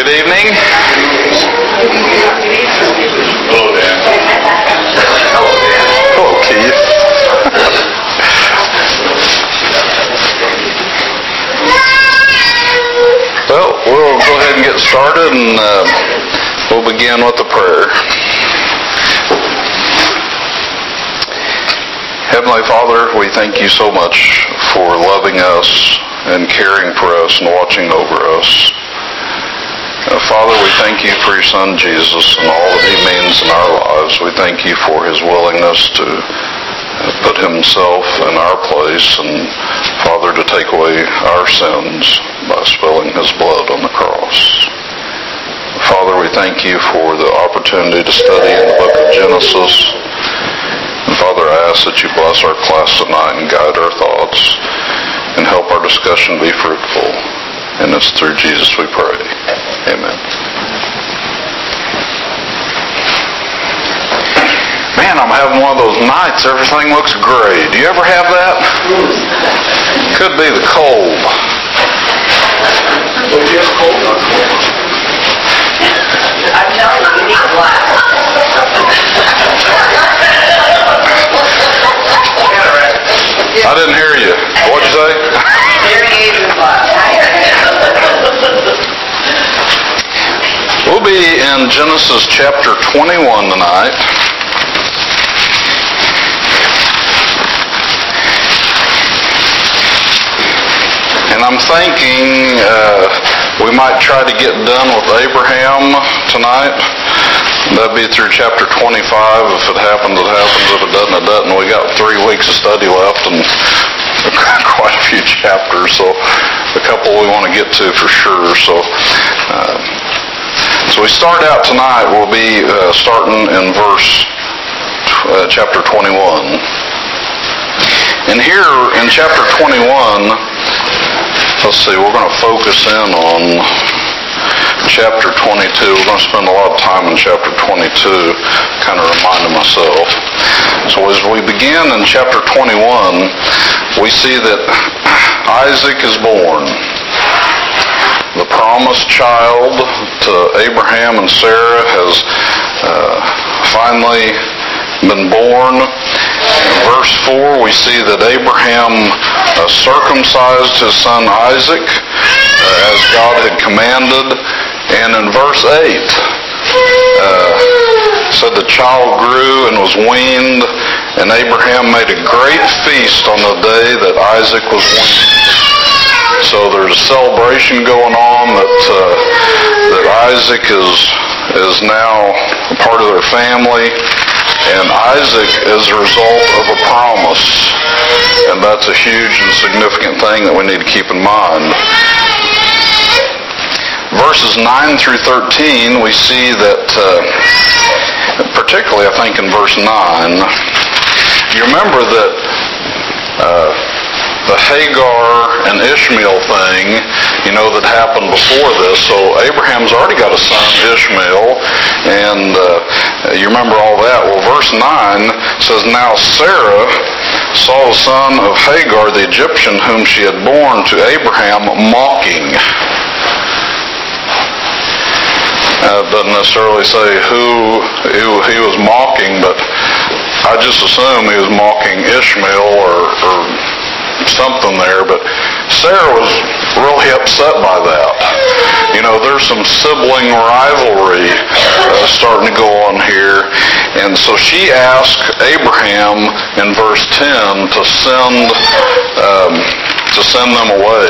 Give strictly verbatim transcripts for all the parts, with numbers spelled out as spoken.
evening. Hello, Dan. Hello, Dan. Hello, Keith. Well, we'll go ahead and get started, and uh, we'll begin with a prayer. Heavenly Father, we thank you so much for loving us and caring for us and watching over us. Uh, Father, we thank you for your Son Jesus and all that he means in our lives. We thank you for his willingness to uh, put himself in our place and, Father, to take away our sins by spilling his blood on the cross. Father, we thank you for the opportunity to study in the book of Genesis. And Father, I ask that you bless our class tonight and guide our thoughts and help our discussion be fruitful. And it's through Jesus we pray. Amen. Man, I'm having one of those nights. Everything looks gray. Do you ever have that? Could be the cold. Well, you have cold or cold? I'm telling you, you need glass. I didn't hear you. What'd you say? Hearing aids and glass. We'll be in Genesis chapter twenty-one tonight. And I'm thinking uh, we might try to get done with Abraham tonight. That'd be through chapter twenty-five. If it happens, it happens. If it doesn't, it doesn't. We got three weeks of study left and quite a few chapters. So a couple we want to get to for sure. So, uh, so we start out tonight. We'll be uh, starting in verse uh, chapter twenty-one. And here in chapter twenty-one, let's see. We're going to focus in on chapter twenty-two. We're going to spend a lot of time in chapter twenty-two, kind of reminding myself. So as we begin in chapter twenty-one, we see that Isaac is born. The promised child to Abraham and Sarah has uh, finally been born. In verse four, we see that Abraham uh, circumcised his son Isaac uh, as God had commanded. And in verse eight, uh, said the child grew and was weaned, and Abraham made a great feast on the day that Isaac was weaned. So there's a celebration going on that uh, that Isaac is is now a part of their family, and Isaac is a result of a promise, and that's a huge and significant thing that we need to keep in mind. Verses nine through thirteen, we see that, uh, particularly I think in verse nine, you remember that uh, the Hagar and Ishmael thing, you know, that happened before this. So Abraham's already got a son, Ishmael, and uh, you remember all that. Well, verse nine says, Now Sarah saw the son of Hagar the Egyptian, whom she had borne to Abraham, mocking. Uh, it doesn't necessarily say who, who he was mocking, but I just assume he was mocking Ishmael or, or something there. But Sarah was really upset by that. You know, there's some sibling rivalry uh, starting to go on here. And so she asked Abraham in verse ten to send um, to send them away.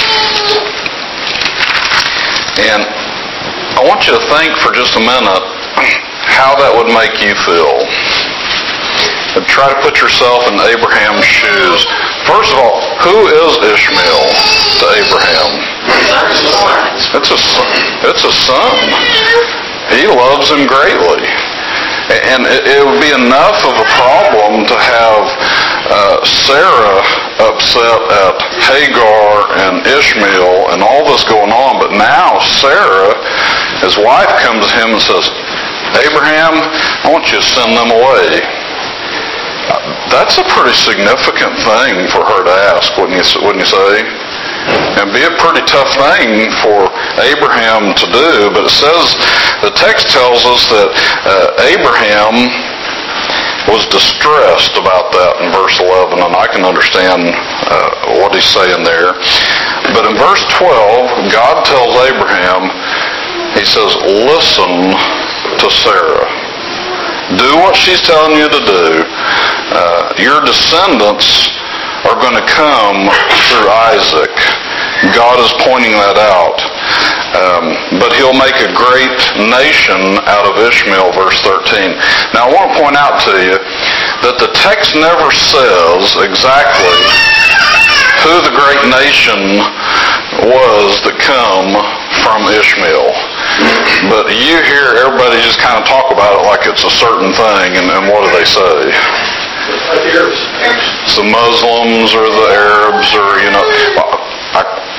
And I want you to think for just a minute how that would make you feel. But try to put yourself in Abraham's shoes. First of all, who is Ishmael to Abraham? It's a son. It's a son. He loves him greatly. And it would be enough of a problem to have uh, Sarah upset at Hagar and Ishmael and all this going on. But now Sarah, his wife, comes to him and says, Abraham, I want you to send them away. That's a pretty significant thing for her to ask, wouldn't you, wouldn't you say? and be a pretty tough thing for Abraham to do. But it says, the text tells us that uh, Abraham was distressed about that in verse eleven, and I can understand uh, what he's saying there. But in verse twelve, God tells Abraham, he says, listen to Sarah. Do what she's telling you to do. Uh, your descendants are going to come through Isaac. God is pointing that out. Um, but he'll make a great nation out of Ishmael, verse thirteen. Now I want to point out to you that the text never says exactly who the great nation was that come from Ishmael. But you hear everybody just kind of talk about it like it's a certain thing, and, and what do they say? It's the Muslims or the Arabs, or, you know, I,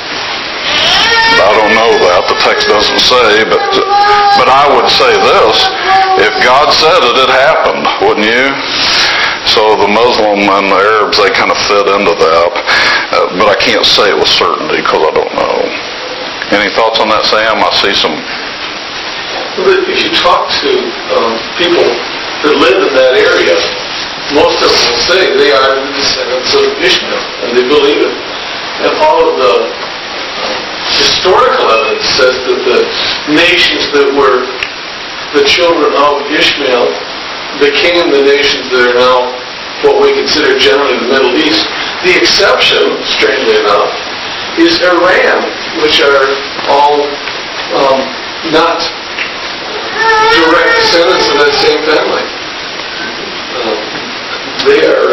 I don't know that. The text doesn't say, but but I would say this. If God said it, it happened, wouldn't you? So the Muslim and the Arabs, they kind of fit into that. Uh, but I can't say it with certainty because I don't know. Any thoughts on that, Sam? I see some. But if you talk to um, people that live in that area, most of them will say they are the descendants of Ishmael, and they believe it. And all of the historical evidence says that the nations that were the children of Ishmael became the nations that are now what we consider generally the Middle East. The exception, strangely enough, is Iran, which are all um, not direct descendants of that same family. Um, they are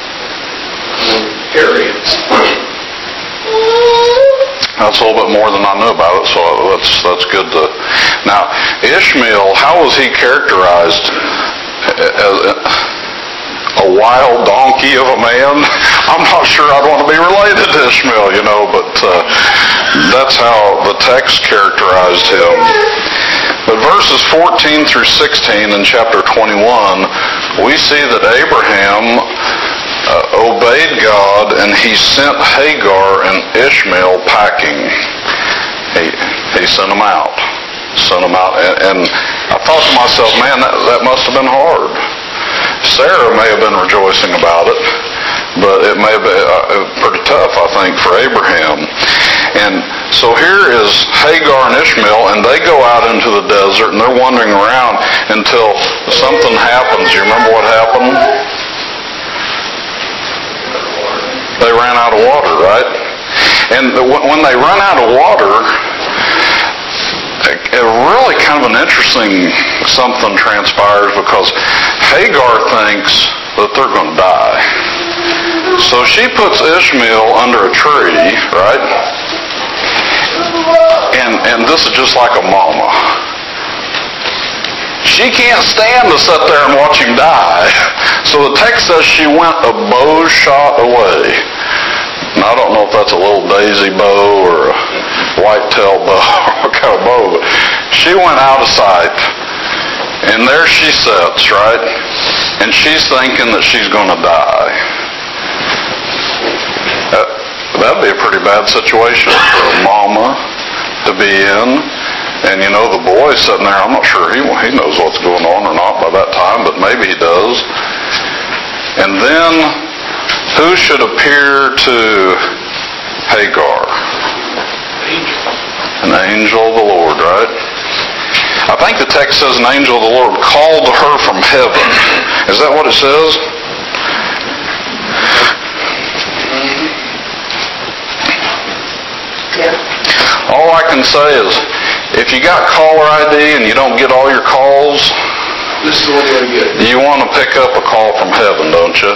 uh, Aryans. That's a little bit more than I know about it, so that's that's good to. Now, Ishmael, how was he characterized? As a wild donkey of a man? I'm not sure I'd want to be related to Ishmael, you know, but uh, that's how the text characterized him. But verses fourteen through sixteen in chapter twenty-one, we see that Abraham Uh, obeyed God, and he sent Hagar and Ishmael packing. He, he sent them out. Sent them out. And, and I thought to myself, man, that, that must have been hard. Sarah may have been rejoicing about it, but it may have been uh, pretty tough, I think, for Abraham. And so here is Hagar and Ishmael, and they go out into the desert, and they're wandering around until something happens. You remember what happened? They ran out of water, right? And when they run out of water, it really kind of an interesting something transpires, because Hagar thinks that they're going to die. So she puts Ishmael under a tree, right? And and this is just like a mama. She can't stand to sit there and watch him die. So the text says she went a bow's shot away. Now, I don't know if that's a little daisy bow or a white-tailed bow or what kind of bow, but she went out of sight. And there she sits, right? And she's thinking that she's going to die. That, that'd be a pretty bad situation for a mama to be in. And you know, the boy sitting there, I'm not sure he he knows what's going on or not by that time, but maybe he does. And then, who should appear to Hagar? An angel of the Lord, right? I think the text says an angel of the Lord called to her from heaven. Is that what it says? Yeah. All I can say is, if you got caller I D and you don't get all your calls, this is what you're going to get. You want to pick up a call from heaven, don't you?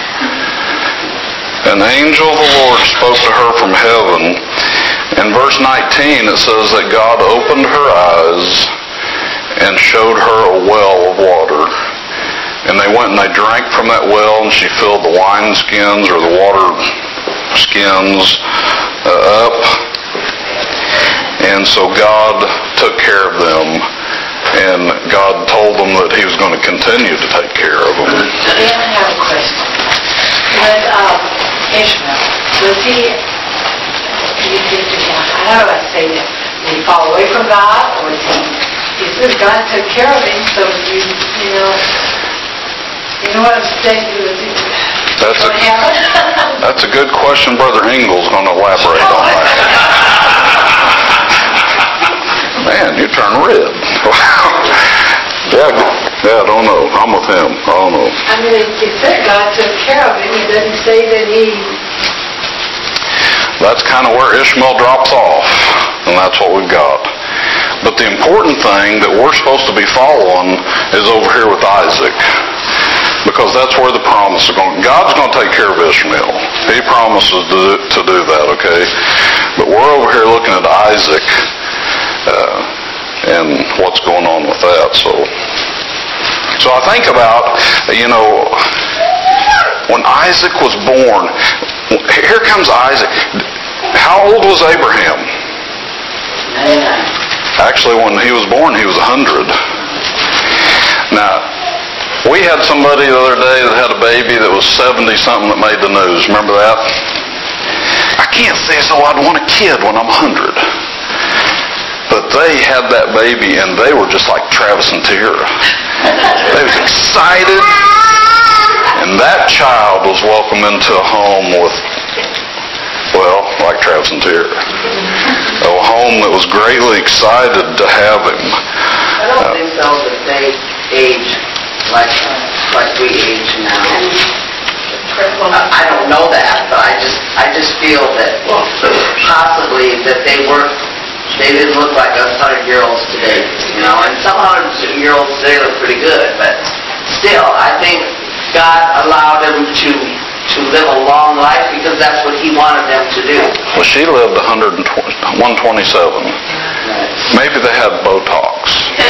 An angel of the Lord spoke to her from heaven. In verse nineteen, it says that God opened her eyes and showed her a well of water. And they went and they drank from that well, and she filled the wine skins or the water skins uh, up. And so God took care of them, and God told them that he was going to continue to take care of them. Dan, I have a question. With um, Ishmael, was he you get to him? I know I say that. Did he fall away from God, or was he? He says God took care of him, so you, you know, you know what I'm saying? That's a, that's a good question. Brother Engel's going to elaborate on that. Man, you turn red. yeah, yeah, I don't know. I'm with him. I don't know. I mean, you said God took care of him. It doesn't say that he... That's kind of where Ishmael drops off, and that's what we've got. But the important thing that we're supposed to be following is over here with Isaac, because that's where the promise is going. God's going to take care of Ishmael. He promises to do, to do that, okay? But we're over here looking at Isaac uh, and what's going on with that. So, so I think about, you know, when Isaac was born. Here comes Isaac. How old was Abraham? ninety-nine. Actually, when he was born, he was one hundred. Now, we had somebody the other day that had a baby that was seventy-something that made the news. Remember that? I can't say so I'd want a kid when I'm one hundred. But they had that baby, and they were just like Travis and Tierra. They was excited. And that child was welcomed into a home with, well, like Travis and Tierra. A home that was greatly excited to have him. I don't uh, think so that they age like like we age now. I don't know that, but I just I just feel that possibly that they weren't. They didn't look like us hundred-year-olds today, you know. And some hundred-year-olds today look pretty good, but still, I think God allowed them to to live a long life because that's what He wanted them to do. Well, she lived one twenty-seven. Maybe they had Botox.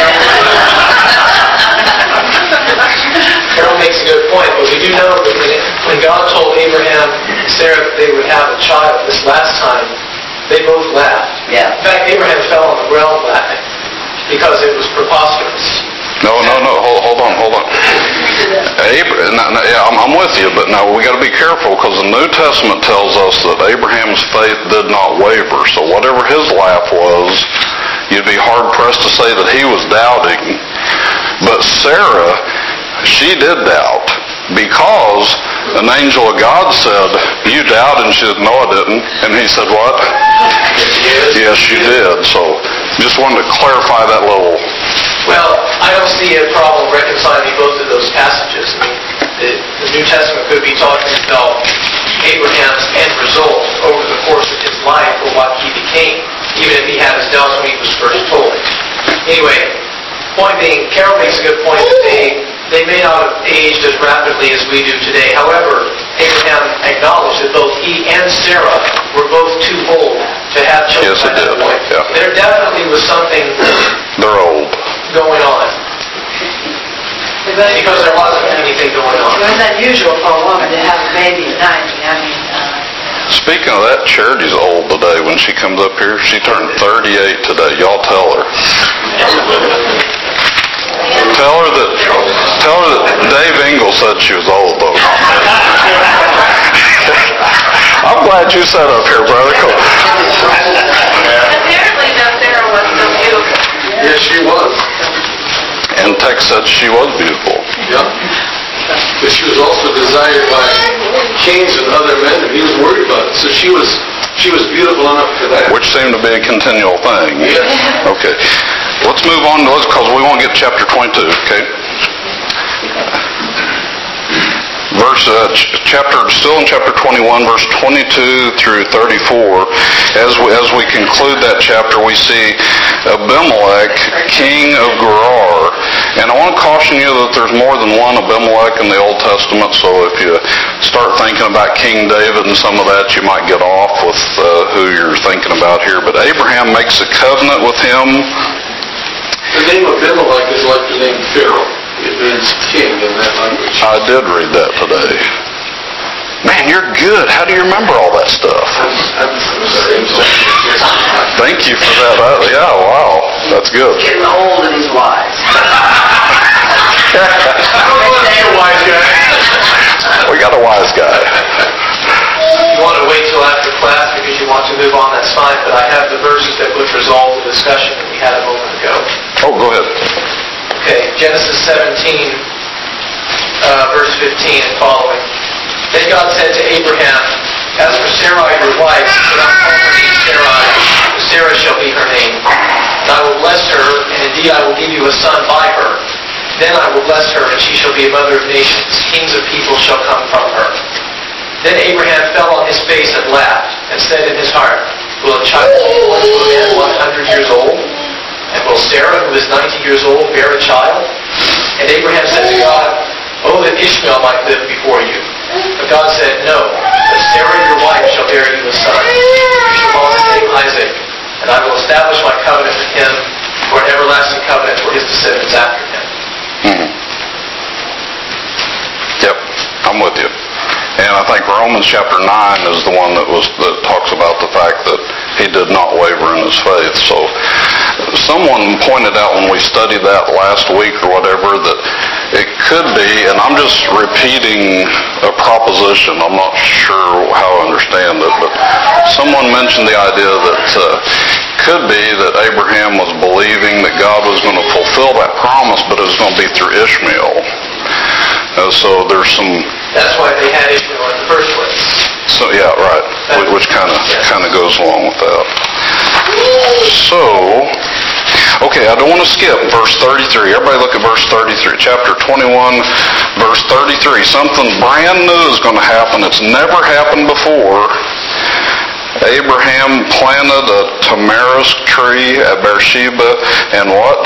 Carol makes a good point, but we do know that when, it, when God told Abraham and Sarah that they would have a child this last time, they both laughed. Yeah. In fact, Abraham fell on the ground laughing because it was preposterous. No, no, no. Hold, hold on, hold on. Abraham, yeah, I'm, I'm with you, but now we got to be careful because the New Testament tells us that Abraham's faith did not waver. So whatever his laugh was, you'd be hard pressed to say that he was doubting. But Sarah, she did doubt because an angel of God said, "You doubted," and she said, "No, I didn't." And he said, "What?" Yes, you did. So just wanted to clarify that little. Well, I don't see a problem reconciling both of those passages. I mean, the, the New Testament could be talking about Abraham's end result over the course of his life or what he became, even if he had his doubts when he was first told. Anyway, point being, Carol makes a good point that they, they may not have aged as rapidly as we do today. However, Abraham acknowledged that both he and Sarah were both too old to have children yes, by that did. point. Yeah. There definitely was something They're old. going on. Because there wasn't anything going on. It was unusual for a woman to have a baby at ninety. I mean, uh, speaking of that, Charity's old today. When she comes up here, she turned thirty-eight today. Y'all tell her. Tell her that. Tell her that Dave Engel said she was old, though. I'm glad you sat up here, brother. Cool. Apparently, now Sarah was so beautiful. Yes, she was. And Tex said she was beautiful. Yep. But she was also desired by kings and other men, and he was worried about it. So she was she was beautiful enough for that. Which seemed to be a continual thing. Yeah. Okay. Let's move on to this because we won't get chapter twenty-two, okay? Verse, uh, ch- chapter, still in chapter twenty-one, verse twenty-two through thirty-four. As we, as we conclude that chapter, we see Abimelech, king of Gerar. And I want to caution you that there's more than one Abimelech in the Old Testament, so if you start thinking about King David and some of that, you might get off with uh, who you're thinking about here. But Abraham makes a covenant with him. The name Abimelech is like the name Pharaoh. It means king in that language. I did read that today. Man, you're good. How do you remember all that stuff? Thank you for that. Uh, yeah, wow. That's good. He's getting old and he's wise. I don't want to be a wise guy. We got a wise guy. If you want to wait till after class because you want to move on, that's fine, but I have the verses that would resolve the discussion that we had a moment ago. Oh, go ahead. Okay, Genesis seventeen, uh, verse fifteen and following. Then God said to Abraham, "As for Sarai your wife, do not call her name Sarai, Sarah shall be her name. And I will bless her, and indeed I will give you a son by her. Then I will bless her, and she shall be a mother of nations. Kings of people shall come from her." Then Abraham fell on his face and laughed, and said in his heart, "Will a child be born to a man one hundred years old? And will Sarah, who is ninety years old, bear a child?" And Abraham said to God, "Oh, that Ishmael might live before you." But God said, "No, but Sarah your wife shall bear you a son. You shall call his name Isaac, and I will establish my covenant with him for an everlasting covenant for his descendants after him." Mm-hmm. Yep, I'm with you. And I think Romans chapter nine is the one that was that talks about the fact that he did not waver in his faith. So someone pointed out when we studied that last week or whatever that it could be, and I'm just repeating a proposition, I'm not sure how I understand it, but someone mentioned the idea that uh, could be that Abraham was believing that God was going to fulfill that promise, but it was going to be through Ishmael. Uh, so there's some... That's why they had Ishmael in the first place. So yeah, right, which kind of kind of goes along with that. So, okay, I don't want to skip verse thirty-three. Everybody look at verse thirty-three. Chapter twenty-one, verse thirty-three. Something brand new is going to happen. It's never happened before. Abraham planted a tamarisk tree at Beersheba, and what?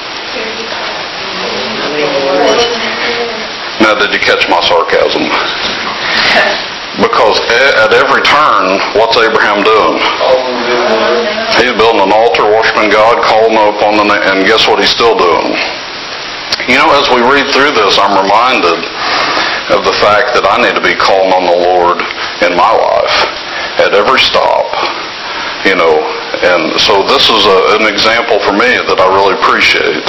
Now, did you catch my sarcasm? Because at every turn, what's Abraham doing? He's building an altar, worshiping God, calling upon the name, and guess what he's still doing? You know, as we read through this, I'm reminded of the fact that I need to be calling on the Lord in my life at every stop. You know, and so this is a, an example for me that I really appreciate.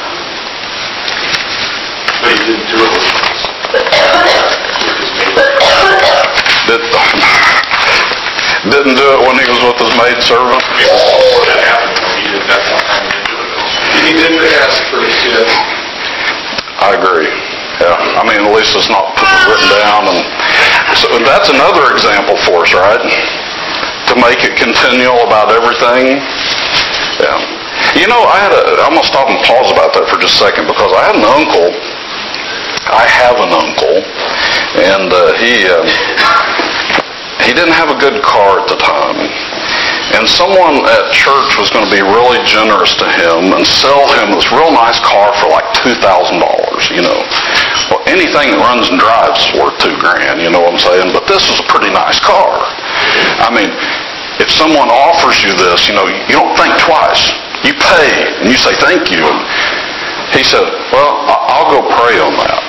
But he didn't do it with his Did, didn't do it when he was with his maidservant? Before that happened, he did that one time, he didn't do it. He didn't ask first, yes. I agree. Yeah, I mean, at least it's not written down. And so that's another example for us, right? To make it continual about everything. Yeah. You know, I had a, I'm going to stop and pause about that for just a second, because I had an uncle. I have an uncle, and uh, he uh, he didn't have a good car at the time. And someone at church was going to be really generous to him and sell him this real nice car for like two thousand dollars, you know. Well, anything that runs and drives is worth two grand, you know what I'm saying? But this was a pretty nice car. I mean, if someone offers you this, you know, you don't think twice. You pay, and you say thank you. And he said, well, I'll go pray on that.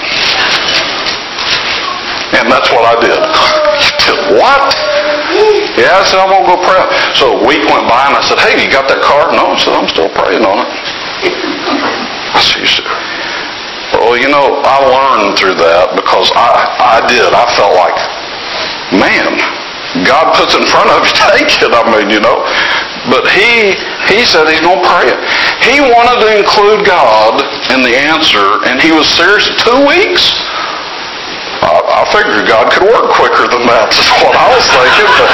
And that's what I did. What? Yeah, I said, I'm going to go pray. So a week went by, and I said, hey, you got that car? No, I said, I'm still praying on it. I said, well, you know, I learned through that because I, I did. I felt like, man, God puts in front of you, take it. I mean, you know. But he he said he's going to pray it. He wanted to include God in the answer, and he was serious. Two weeks? I, I figured God could work quicker than that. That's what I was thinking. But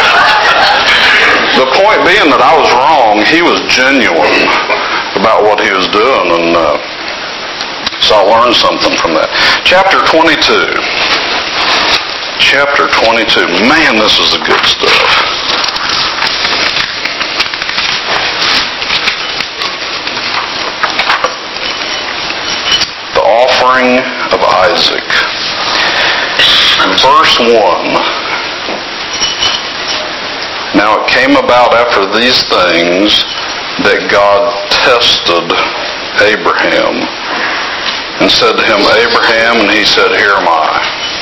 the point being that I was wrong. He was genuine about what he was doing, and uh, so I learned something from that. Chapter twenty-two. Chapter twenty-two. Man, this is the good stuff. The offering of Isaac. Verse one. Now it came about after these things that God tested Abraham and said to him, Abraham, and he said, here am I.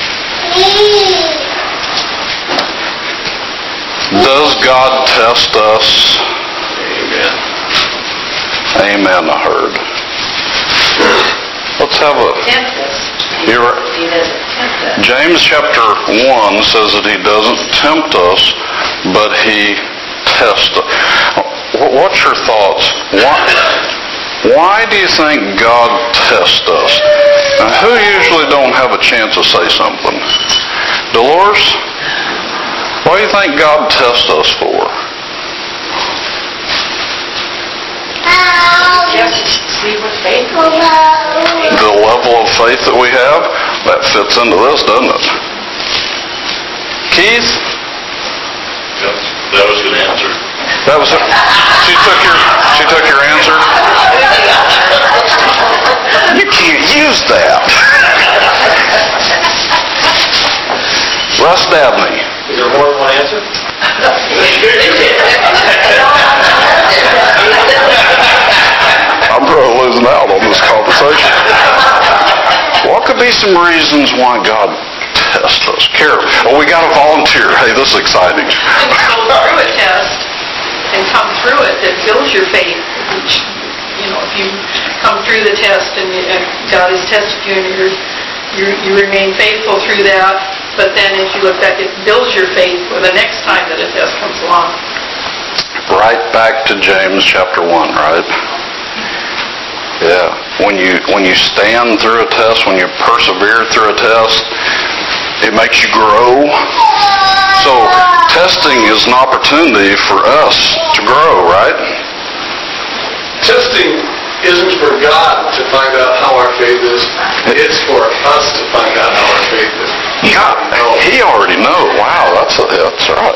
Does God test us? Amen. Amen, I heard. Let's have a... Tempt us. You're, He doesn't tempt us. James chapter one says that he doesn't tempt us, but he tests us. What's your thoughts? Why, why do you think God tests us? Now, who usually don't have a chance to say something? Dolores? What do you think God tests us for? Just see what faith is. The level of faith that we have? That fits into this, doesn't it? Keith? Yep, that was a good answer. That was it. She took your she took your answer? You can't use that. Russ Dabney. Is there more than one answer? I'm probably losing out on this conversation. What could be some reasons why God tests us? Carol, oh, we got a volunteer. Hey, this is exciting. And go through a test and come through it, that builds your faith. Which, you know, if you come through the test and, you, and God has tested you and you're, you're, you remain faithful through that, but then if you look back, it builds your faith for the next time that a test comes along. Right back to James chapter one, right? Yeah. When you when you stand through a test, when you persevere through a test, it makes you grow. So testing is an opportunity for us to grow, right? Testing isn't for God to find out how our faith is. It's for us to find out how our faith is. God, he already knows. Wow, that's a, that's right.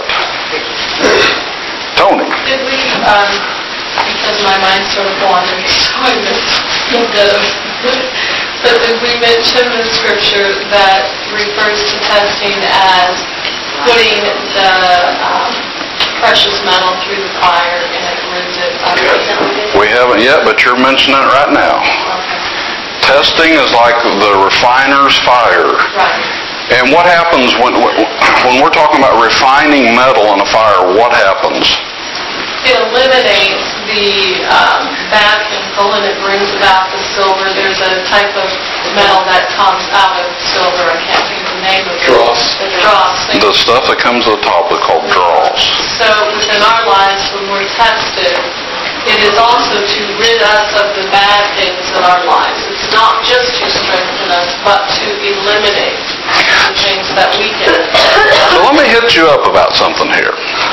Tony. Did we, um, because my mind sort of wandered, so I missed the, but did we mention the scripture that refers to testing as putting the um, precious metal through the fire and it burns it up? We haven't yet, but you're mentioning it right now. Okay. Testing is like the refiner's fire. Right. And what happens when when we're talking about refining metal in a fire, what happens? It eliminates the um, bad chemical and it brings about the silver. There's a type of metal that comes out of silver. I can't think of the name of it. Dross. The dross. The stuff that comes to the top is called dross. So within our lives, when we're tested, it is also to rid us of the bad things in our lives. It's not just to strengthen us, but to eliminate the things that weaken us. So let me hit you up about something here.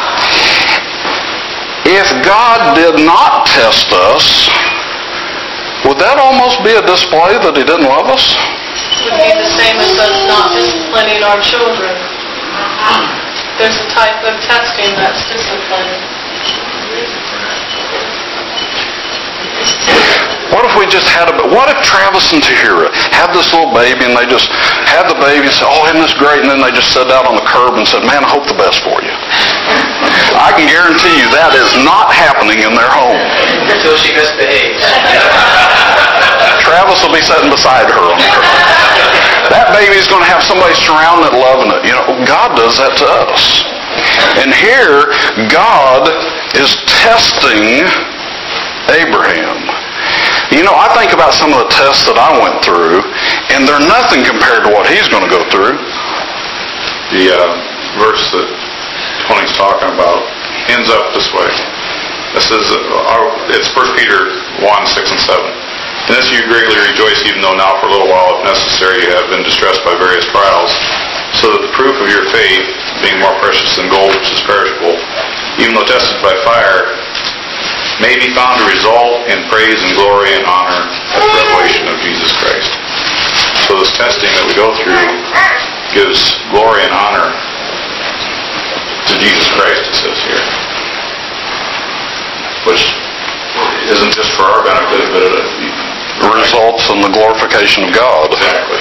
If God did not test us, would that almost be a display that he didn't love us? It would be the same as us not disciplining our children. There's a type of testing that's discipline. What if we just had a, what if Travis and Tahira had this little baby and they just had the baby and said, oh, isn't this great? And then they just sat down on the curb and said, man, I hope the best for you. I can guarantee you that is not happening in their home. Until she misbehaves. Travis will be sitting beside her on the curb. That baby's going to have somebody surrounding it, loving it. You know, God does that to us. And here, God is testing Abraham. You know, I think about some of the tests that I went through, and they're nothing compared to what he's going to go through. The uh, verse that Tony's talking about ends up this way. It says, uh, it's First Peter one, six and seven. In this you greatly rejoice, even though now for a little while, if necessary, you have been distressed by various trials, so that the proof of your faith, being more precious than gold which is perishable, even though tested by fire, may be found to result in praise and glory and honor at the revelation of Jesus Christ. So this testing that we go through gives glory and honor to Jesus Christ, it says here. Which isn't just for our benefit, but it Results in the glorification of God. Exactly.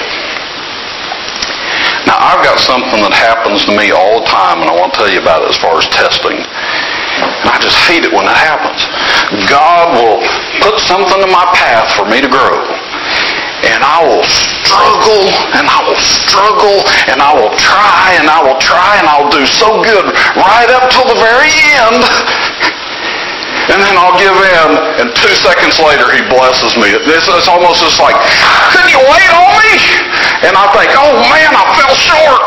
Now, I've got something that happens to me all the time, and I want to tell you about it as far as testing. And I just hate it when that happens. God will put something in my path for me to grow. And I will struggle, and I will struggle, and I will try, and I will try, and I'll do so good right up till the very end. And then I'll give in, and two two seconds later, he blesses me. It's, it's almost just like, couldn't you wait on me? And I think, oh man, I fell short.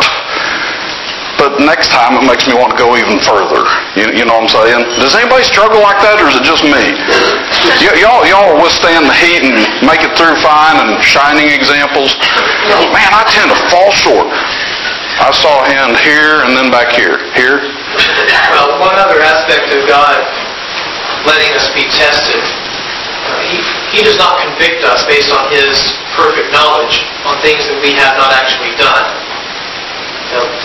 But next time it makes me want to go even further. You, you know what I'm saying? Does anybody struggle like that, or is it just me? Y- y'all, y'all withstand the heat and make it through fine and shining examples? Man, I tend to fall short. I saw a hand here and then back here. Here? Well, one other aspect of God letting us be tested, uh, he, he does not convict us based on His perfect knowledge on things that we have not actually done. You know,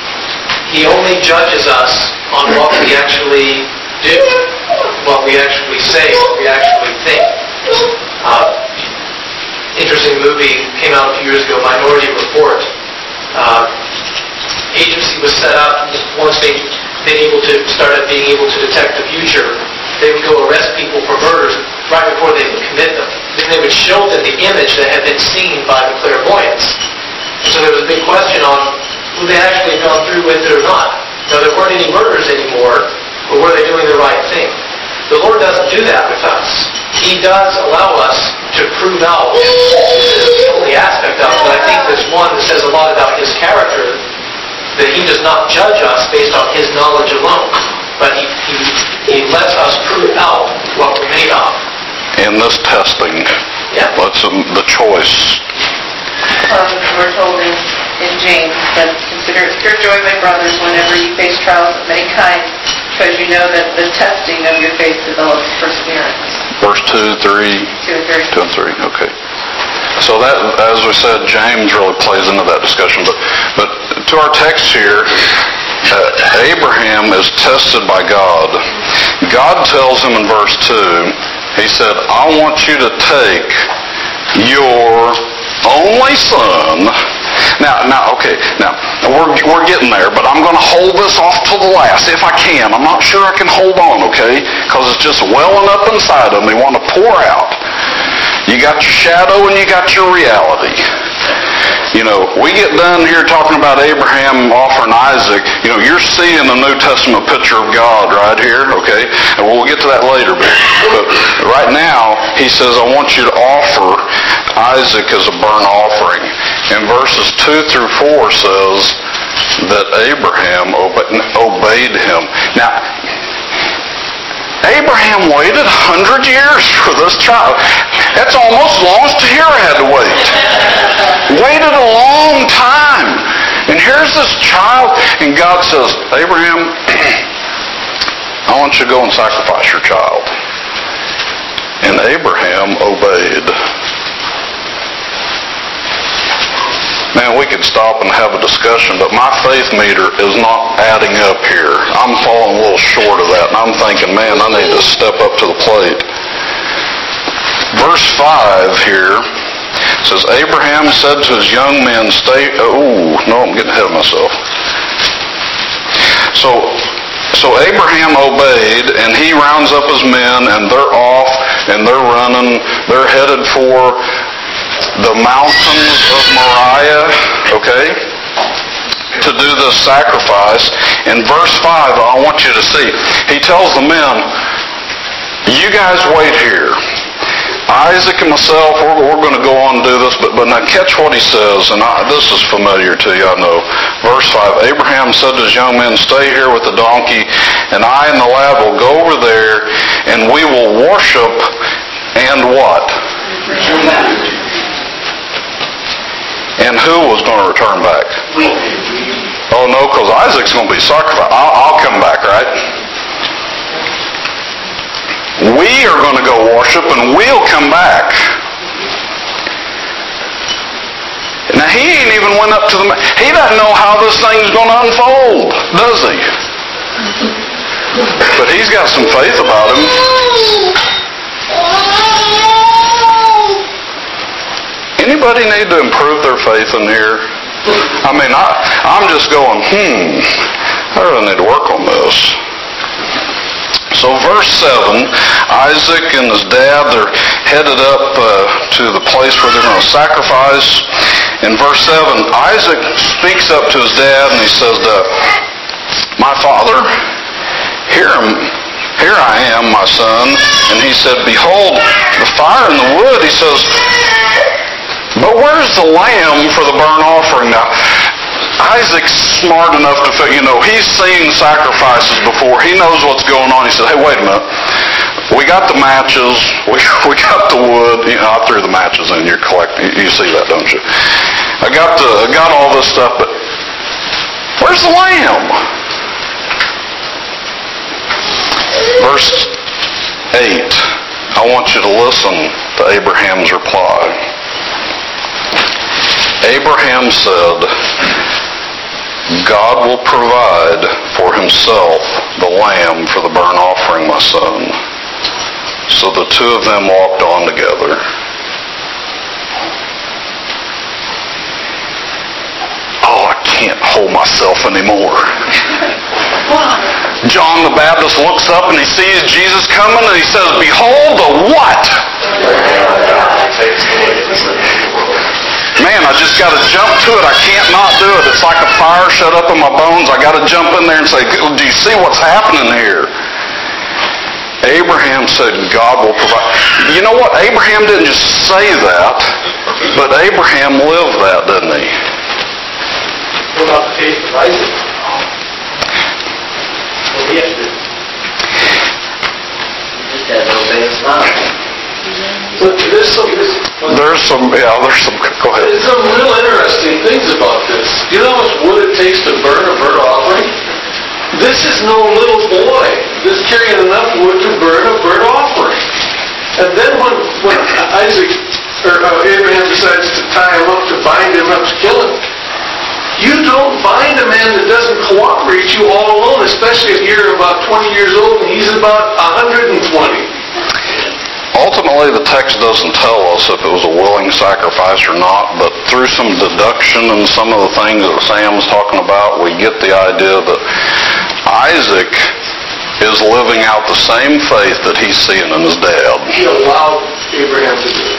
He only judges us on what we actually do, what we actually say, what we actually think. Uh, interesting movie came out a few years ago, Minority Report. Uh, agency was set up. Once they'd been able to started being able to detect the future, they would go arrest people for murders right before they would commit them. Then they would show them the image that had been seen by the clairvoyants. So there was a big question on would they actually have gone through with it or not. Now, there weren't any murders anymore, but were they doing the right thing? The Lord doesn't do that with us. He does allow us to prove out. This is the only aspect of it, but I think there's one that says a lot about His character, that He does not judge us based on His knowledge alone, but He, he, he lets us prove out what we're made of. In this testing, Yeah. let's, um, the choice. Um, we're told in, in James that consider it pure joy, my brothers, whenever you face trials of many kinds, because you know that the testing of your faith develops perseverance. Verse two, three. Two and three. Two and three, okay. So that, as we said, James really plays into that discussion. But, but to our text here, uh, Abraham is tested by God. God tells him in verse two, He said, I want you to take your only son. Now, now, okay, now, we're, we're getting there, but I'm going to hold this off till the last, if I can. I'm not sure I can hold on, okay? Because it's just welling up inside of me, wanting to pour out. You got your shadow and you got your reality. You know, we get done here talking about Abraham offering Isaac. You know, you're seeing the New Testament picture of God right here, okay? And we'll get to that later. But, but right now, he says, I want you to offer Isaac as a burnt offering. And verses two through four says that Abraham obeyed him. Now, Abraham waited a hundred years for this child. That's almost as long as Tahira had to wait. Waited a long time. And here's this child, and God says, Abraham, I want you to go and sacrifice your child. And Abraham obeyed. Man, we could stop and have a discussion, but my faith meter is not adding up here. I'm falling a little short of that, and I'm thinking, man, I need to step up to the plate. Verse five here says, Abraham said to his young men, stay, oh, no, I'm getting ahead of myself. So, so Abraham obeyed, and he rounds up his men, and they're off, and they're running, they're headed for the mountains of Moriah, okay, to do this sacrifice. In verse five, I want you to see, he tells the men, you guys wait here. Isaac and myself, we're, we're going to go on and do this, but, but now catch what he says, and I, this is familiar to you, I know. Verse five, Abraham said to his young men, stay here with the donkey, and I and the lad will go over there, and we will worship, and what? And who was going to return back? We. Oh no, because Isaac's going to be sacrificed. I'll, I'll come back, right? We are going to go worship and we'll come back. Now he ain't even went up to the... He doesn't know how this thing's going to unfold, does he? But he's got some faith about him. Anybody need to improve their faith in here? I mean, I, I'm just going, hmm, I really need to work on this. So verse seven, Isaac and his dad, they're headed up uh, to the place where they're going to sacrifice. In verse seven, Isaac speaks up to his dad and he says, uh, my father, hear him. here I am, my son. And he said, behold, the fire and the wood. He says, but where's the lamb for the burnt offering? Now, Isaac's smart enough to figure, you know, he's seen sacrifices before. He knows what's going on. He said, hey, wait a minute. We got the matches. We, we got the wood. You know, I threw the matches in. You're collecting. You see that, don't you? I got the, I got all this stuff, but where's the lamb? Verse eight. I want you to listen to Abraham's reply. Abraham said, God will provide for himself the lamb for the burnt offering, my son. So the two of them walked on together. Oh, I can't hold myself anymore. John the Baptist looks up and he sees Jesus coming and he says, behold the what? Man, I just got to jump to it. I can't not do it. It's like a fire shut up in my bones. I got to jump in there and say, do you see what's happening here? Abraham said, God will provide. You know what? Abraham didn't just say that, but Abraham lived that, didn't he? What about the faith of Isaac? What he had to do? He just had to obey his mom. But there's some, there's, There's some, yeah, there's some, go ahead. there's some real interesting things about this. You know how much wood it takes to burn a burnt offering? This is no little boy. This carrying enough wood to burn a burnt offering. And then when, when Isaac, or uh, Abraham decides to tie him up, to bind him up, to kill him, you don't bind a man that doesn't cooperate you all alone, especially if you're about twenty years old and he's about one hundred twenty. Ultimately, the text doesn't tell us if it was a willing sacrifice or not, but through some deduction and some of the things that Sam's talking about, we get the idea that Isaac is living out the same faith that he's seeing in his dad. He allowed Abraham to do it.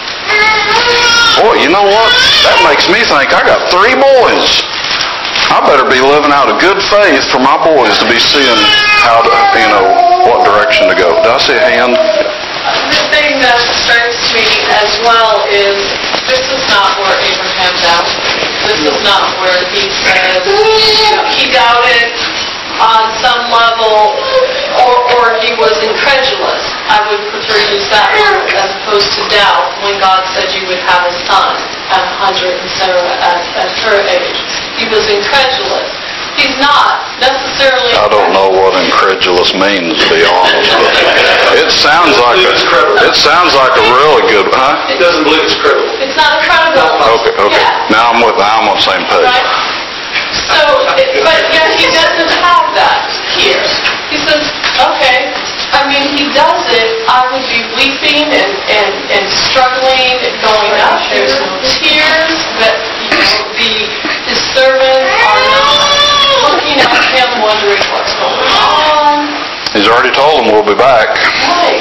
Boy, you know what? That makes me think, I got three boys. I better be living out a good faith for my boys to be seeing how to, you know, what direction to go. Did I see a hand? The thing that strikes me as well is this is not where Abraham doubted. This is not where he says he doubted on some level, or, or he was incredulous. I would prefer to use that word as opposed to doubt when God said you would have a son at one hundred and Sarah at, at her age. He was incredulous. He's not necessarily... I don't know what incredulous means, to be honest. It sounds like a, it sounds like a really good, huh? He doesn't believe it's credible. It's not a credible... Okay, okay. Yeah. Now I'm with, I'm on the same page. Right? So, but yet he doesn't have that here. He says, okay, I mean, he does it. I would be weeping and, and, and struggling and going up. There's no tears, but you know, the, his servants are not looking at him wondering what's going on. He's already told them we'll be back. Right.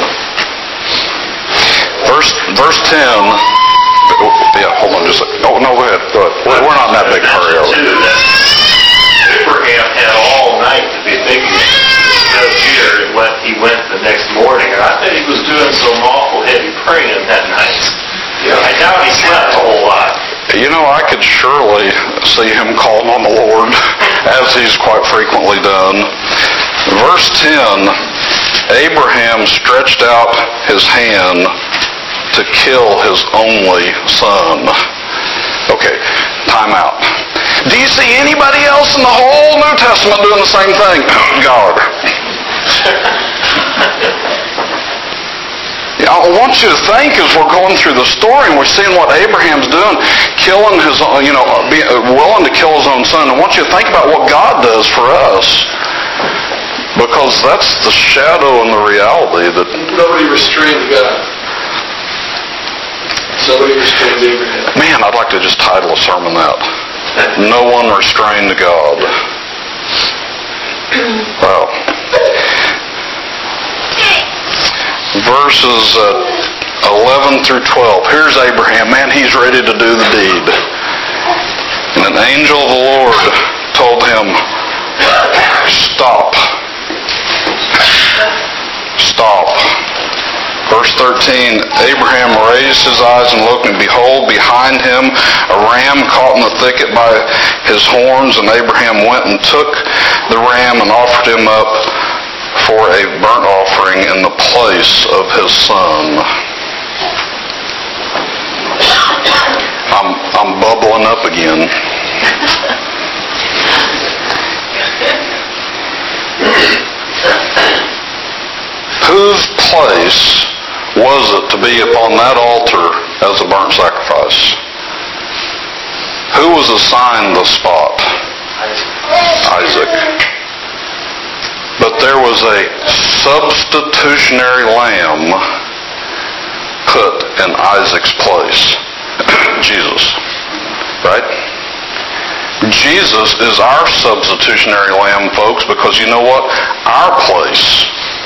Verse, verse ten. Oh, yeah, hold on just a second. Oh, no, go ahead. Go ahead. We're, we're not in that big a hurry. Are we? Too, that Abraham had all night to be thinking. Instead of here, it went, he went the next morning, and I bet he was doing some awful heavy praying that night. Yeah, I doubt he slept a whole lot. You know, I could surely see him calling on the Lord, as he's quite frequently done. Verse ten, Abraham stretched out his hand to kill his only son. Okay, time out. Do you see anybody else in the whole New Testament doing the same thing? God. Yeah, I want you to think as we're going through the story and we're seeing what Abraham's doing, killing his, you know, being willing to kill his own son. I want you to think about what God does for us. Because that's the shadow and the reality that... Nobody restrained God. Nobody restrained Abraham. Man, I'd like to just title a sermon that. No one restrained God. Wow. Verses uh, eleven through twelve. Here's Abraham. Man, he's ready to do the deed. And an angel of the Lord told him, stop. Stop. Verse thirteen, Abraham raised his eyes and looked, and behold, behind him a ram caught in the thicket by his horns, and Abraham went and took the ram and offered him up for a burnt offering in the place of his son. I'm, I'm bubbling up again. Whose place was it to be upon that altar as a burnt sacrifice? Who was assigned the spot? Isaac. But there was a substitutionary lamb put in Isaac's place. Jesus. Right? Jesus is our substitutionary lamb, folks, because you know what? Our place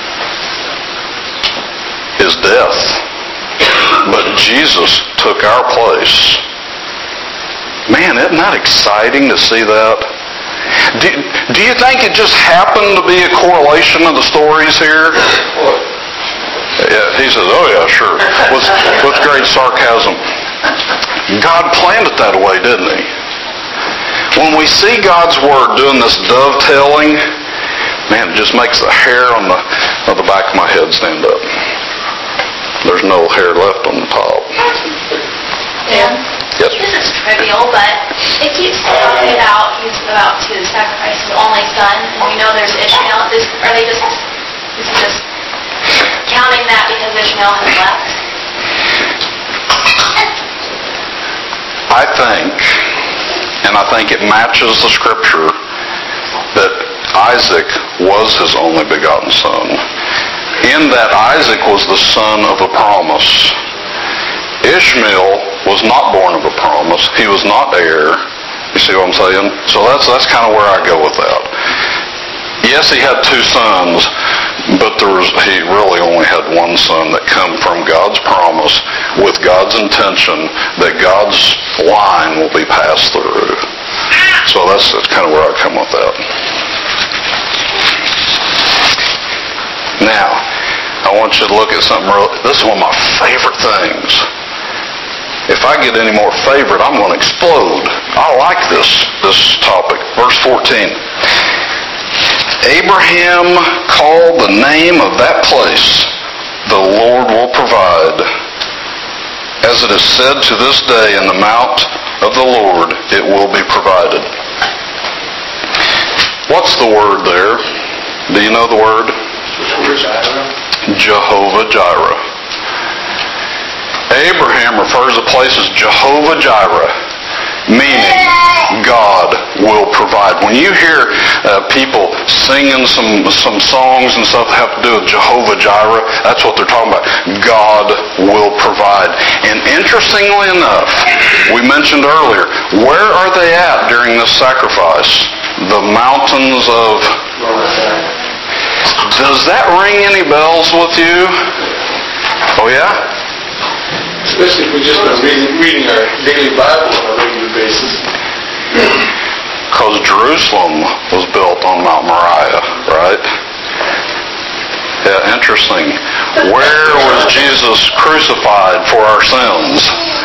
is death. But Jesus took our place. Man, isn't that exciting to see that? Do, do you think it just happened to be a correlation of the stories here? Yeah, he says, oh yeah, sure. With, with great sarcasm. God planned it that way, didn't he? When we see God's Word doing this dovetailing, man, it just makes the hair on the, on the back of my head stand up. There's no hair left on the top. Dan? Yes? This is trivial, but it keeps talking about he's about to sacrifice his only son, and we know there's Ishmael. Is, are they just, is he just counting that because Ishmael has left? I think, and I think it matches the scripture, that Isaac was his only begotten son. In that Isaac was the son of a promise. Ishmael was not born of a promise. He was not heir. You see what I'm saying? So that's that's kind of where I go with that. Yes, he had two sons, but there was, he really only had one son that come from God's promise with God's intention that God's line will be passed through. So that's, that's kind of where I come with that. Now, I want you to look at something real. This is one of my favorite things. If I get any more favorite, I'm going to explode. I like this, this topic. Verse fourteen. Abraham called the name of that place, the Lord will provide. As it is said to this day, in the mount of the Lord it will be provided. What's the word there? Do you know the word? Jehovah Jireh. Abraham refers to a place as Jehovah Jireh, meaning God will provide. When you hear uh, people singing some some songs and stuff that have to do with Jehovah Jireh, that's what they're talking about. God will provide. And interestingly enough, we mentioned earlier, where are they at during this sacrifice? The mountains of... Does that ring any bells with you? Oh yeah? Especially if we've just been reading, reading our daily Bible on a regular basis. Because Jerusalem was built on Mount Moriah, right? Yeah, interesting. Where was Jesus crucified for our sins?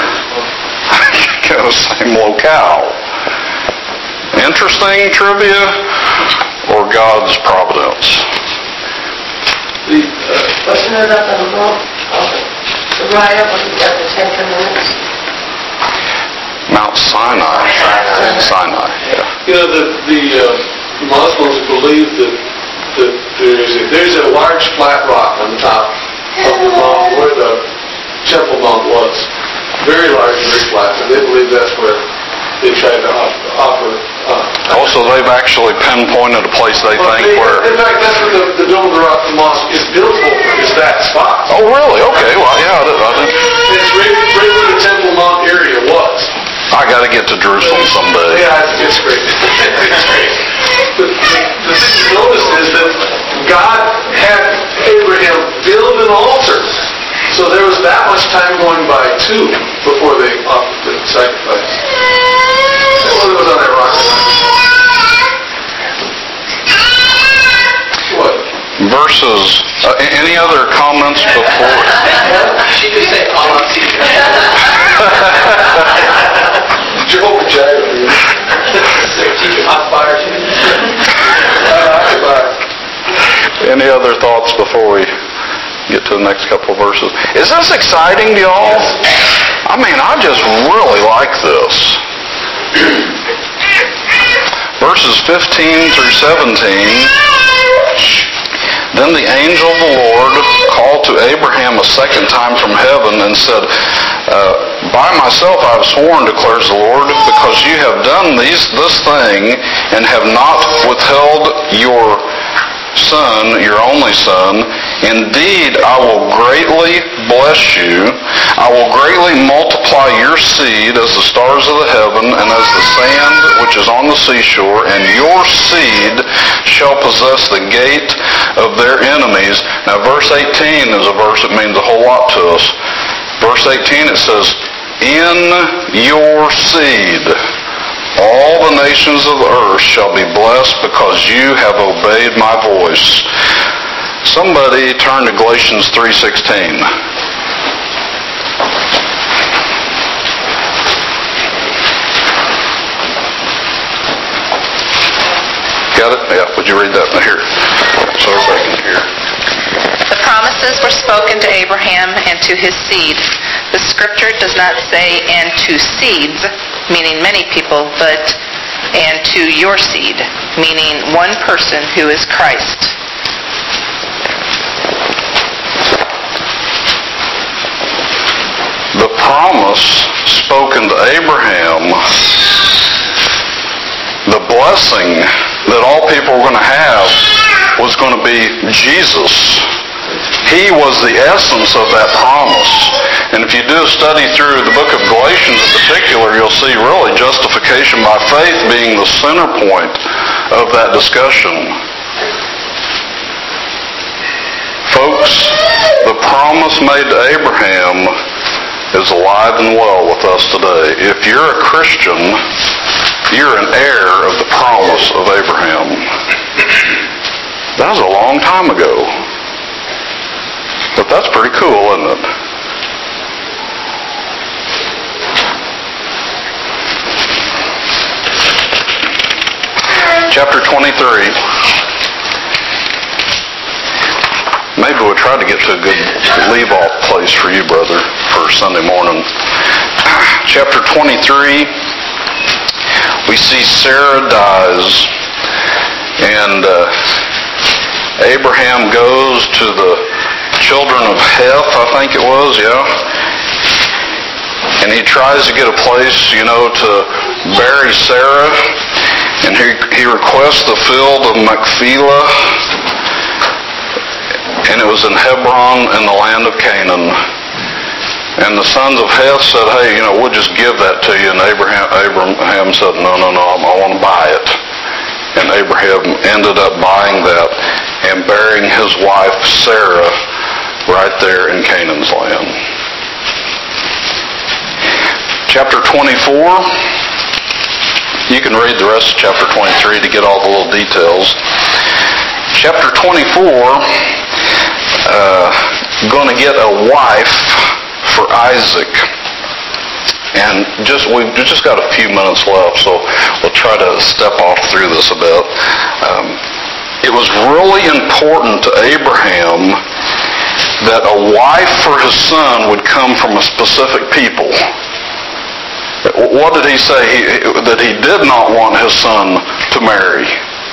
The same locale. Interesting trivia, or God's providence? The, uh, Wasn't it up on the Mount Moriah when he got the Ten Commandments? Mount Sinai. Sinai. Sinai, yeah. You know, the, the uh, Muslims believe that, that there's, a, there's a large flat rock on the top of the mountain where the Temple Mount was. Very large, very flat, and they believe that's where they tried to offer. Uh, also, they've actually pinpointed a place they well, think they, where... In fact, that's what the, the Dome of the Rock Mosque is built over, is that spot. Oh, really? Okay, well, yeah, I didn't... I didn't. It's right, right where the Temple Mount area was. I got to get to Jerusalem someday. Yeah, it's great. It's great. The, the, the thing to notice is that God had Abraham build an altar. So there was that much time going by, too, before they offered the sacrifice. Well, it was on that rock. What? verses, uh, any other comments before? She could say, "Allah Jehovah Jireh. keep it hot fire." Any other thoughts before we get to the next couple of verses? Is this exciting to y'all? I mean, I just really like this. Verses fifteen through seventeen. Then the angel of the Lord called to Abraham a second time from heaven and said, uh, By myself I have sworn, declares the Lord, because you have done these, this thing and have not withheld your son, your only son. Indeed, I will greatly bless you. I will greatly multiply your seed as the stars of the heaven and as the sand which is on the seashore, and your seed shall possess the gate of their enemies. Now, verse eighteen is a verse that means a whole lot to us. Verse eighteen, it says, in your seed all the nations of the earth shall be blessed because you have obeyed my voice. Somebody turn to Galatians three sixteen. Got it? Yeah, would you read that in here? So everybody can hear. The promises were spoken to Abraham and to his seed. The scripture does not say, and to seeds, meaning many people, but and to your seed, meaning one person who is Christ. The promise spoken to Abraham, the blessing that all people were going to have, was going to be Jesus. He was the essence of that promise. And if you do a study through the book of Galatians in particular, you'll see really justification by faith being the center point of that discussion. Folks, the promise made to Abraham is alive and well with us today. If you're a Christian, you're an heir of the promise of Abraham. That was a long time ago. But that's pretty cool, isn't it? Chapter twenty-three. Maybe we'll try to get to a good leave-off place for you, brother, for Sunday morning. Chapter twenty-three, we see Sarah dies, and uh, Abraham goes to the children of Heth, I think it was, yeah. And he tries to get a place, you know, to bury Sarah. And he, he requests the field of Machpelah. And it was in Hebron in the land of Canaan. And the sons of Heth said, hey, you know, we'll just give that to you. And Abraham, Abraham said, no, no, no, I want to buy it. And Abraham ended up buying that and burying his wife Sarah right there in Canaan's land. Chapter twenty-four. You can read the rest of chapter twenty-three to get all the little details. Chapter twenty-four, uh, going to get a wife for Isaac. And just we've just got a few minutes left, so we'll try to step off through this a bit. Um, it was really important to Abraham that a wife for his son would come from a specific people. What did he say? He, that he did not want his son to marry.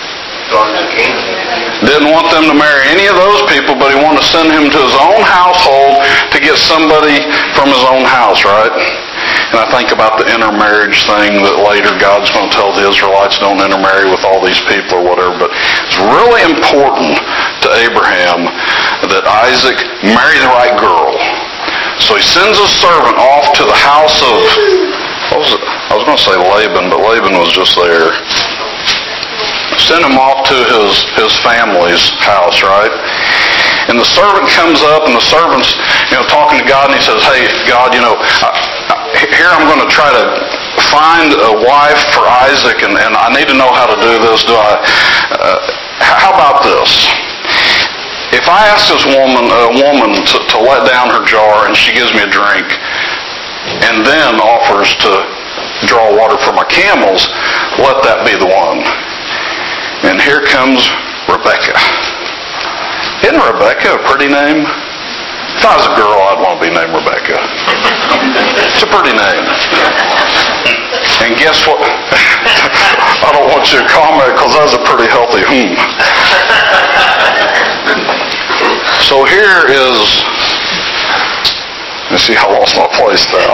Didn't want them to marry any of those people, but he wanted to send him to his own household to get somebody from his own house, right? And I think about the intermarriage thing that later God's going to tell the Israelites don't intermarry with all these people or whatever. But it's really important to Abraham that Isaac marry the right girl. So he sends his servant off to the house of, what was it? I was going to say Laban, but Laban was just there. Send him off to his, his family's house, right? And the servant comes up, and the servant's, you know, talking to God, and he says, hey, God, you know, I, I, here I'm going to try to find a wife for Isaac, and, and I need to know how to do this. Do I? Uh, how about this? if I ask this woman, a woman to, to let down her jar and she gives me a drink and then offers to draw water for my camels, let that be the one. And here comes Rebecca. Isn't Rebecca a pretty name? If I was a girl, I'd want to be named Rebecca. It's a pretty name. And guess what? I don't want you to comment because that's a pretty healthy hmm. So here is, let's see, I lost my place now.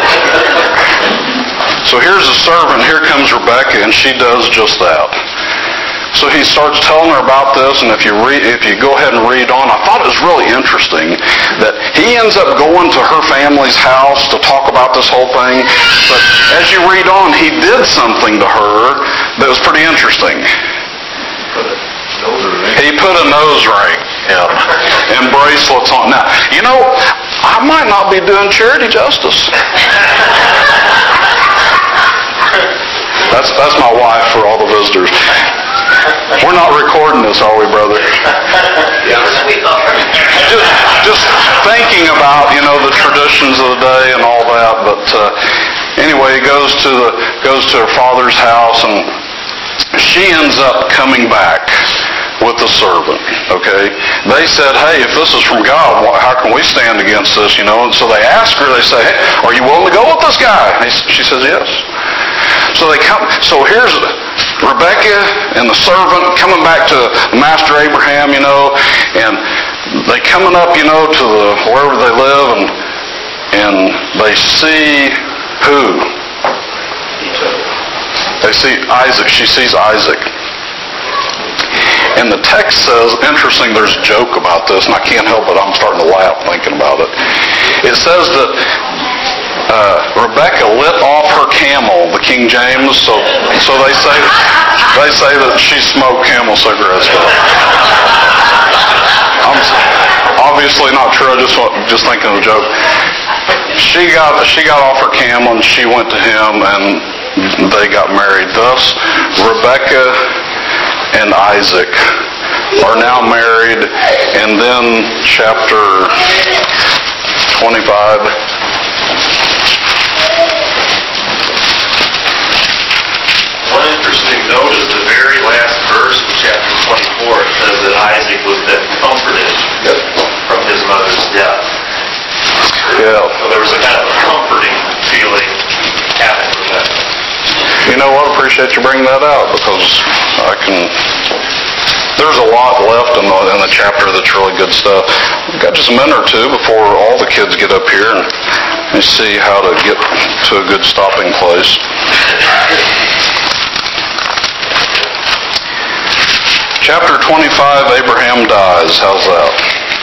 So here's the servant, here comes Rebecca, and she does just that. So he starts telling her about this, and if you read, if you go ahead and read on, I thought it was really interesting that he ends up going to her family's house to talk about this whole thing. But as you read on, he did something to her that was pretty interesting. He put a nose ring and bracelets on. Now, you know, I might not be doing charity justice. That's that's my wife for all the visitors. We're not recording this, are we, brother? Yes, we are. Just, just thinking about, you know, the traditions of the day and all that. But uh, anyway, he goes to the goes to her father's house, and she ends up coming back with the servant. Okay, they said, "Hey, if this is from God, how can we stand against this?" You know, and so they ask her. They say, "Hey, are you willing to go with this guy?" And she says, "Yes." So they come. So here's Rebecca and the servant coming back to Master Abraham, you know, and they coming up, you know, to the wherever they live, and and they see who? They see Isaac. She sees Isaac. And the text says, interesting, there's a joke about this, and I can't help it, I'm starting to laugh thinking about it. It says that uh, Rebecca lit off her camel, the King James, so so they say they say that she smoked camel cigarettes. I'm obviously not true, I just just thinking of a joke. She got she got off her camel and she went to him and they got married. Thus, Rebecca and Isaac are now married, and then chapter twenty-five. One interesting note is the very last verse of chapter twenty-four. It says that Isaac was then comforted from his mother's death. Yeah. So there was a kind of a comforting feeling happening with that. You know what? I appreciate you bringing that out, because I can. There's a lot left in the in the chapter that's really good stuff. We've got just a minute or two before all the kids get up here and, and see how to get to a good stopping place. Chapter twenty-five, Abraham dies. How's that?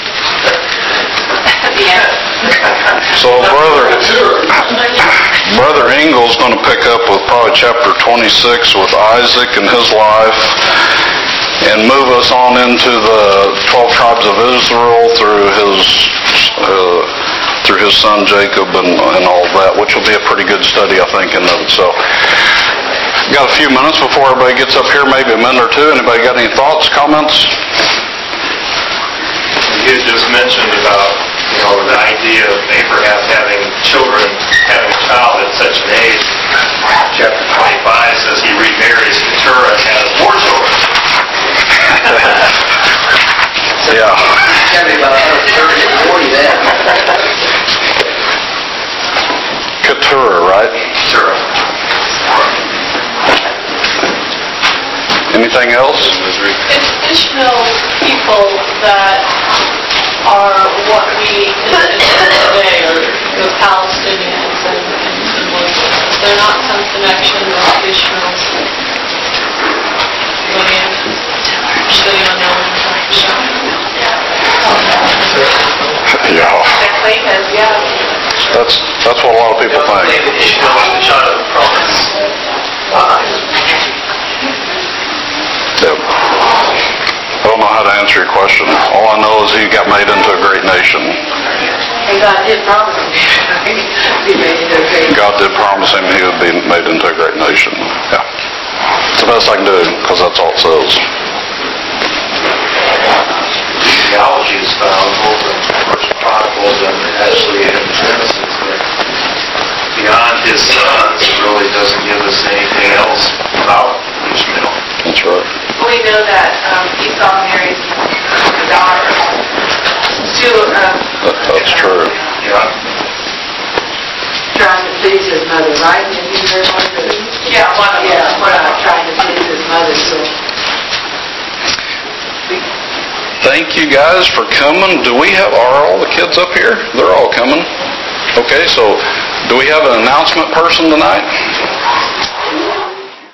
So brother, brother Engel's going to pick up with probably chapter twenty-six with Isaac and his life, and move us on into the twelve tribes of Israel through his uh, through his son Jacob and, and all that, which will be a pretty good study, I think, in of itself. Got a few minutes before everybody gets up here, maybe a minute or two. Anybody got any thoughts, comments? You had just mentioned about, you know, the idea of Abraham having children, having a child at such an age. Chapter twenty-five says he remarries Keturah and has four children. Yeah. It's got to be about one hundred thirty or forty then. Keturah, right? Keturah. Anything else? It's Ishmael's people that are what we consider today are the Palestinians and, and Muslims. They're not some connection with Ishmael's land. The unknown. Yeah. Yeah. That's that's what a lot of people Don't think. believe that Ishmael was the child of the promise. Yep. I don't know how to answer your question. All I know is he got made into a great nation. And God did promise him to be made into a great. God did promise him he would be made into a great nation. Yeah. It's the best I can do, because that's all it says. theology is found both in First Chronicles and actually in Genesis. But beyond his sons, it really doesn't give us anything else about Ishmael. That's right. We know that um, Esau married the daughter to um, That, that's true. Yeah. trying to please his mother, right? Did you hear one of the... Yeah, one of them. Yeah, one of them trying to please his mother, so... Thank you guys for coming. Do we have, are all the kids up here? They're all coming. Okay, so do we have an announcement person tonight?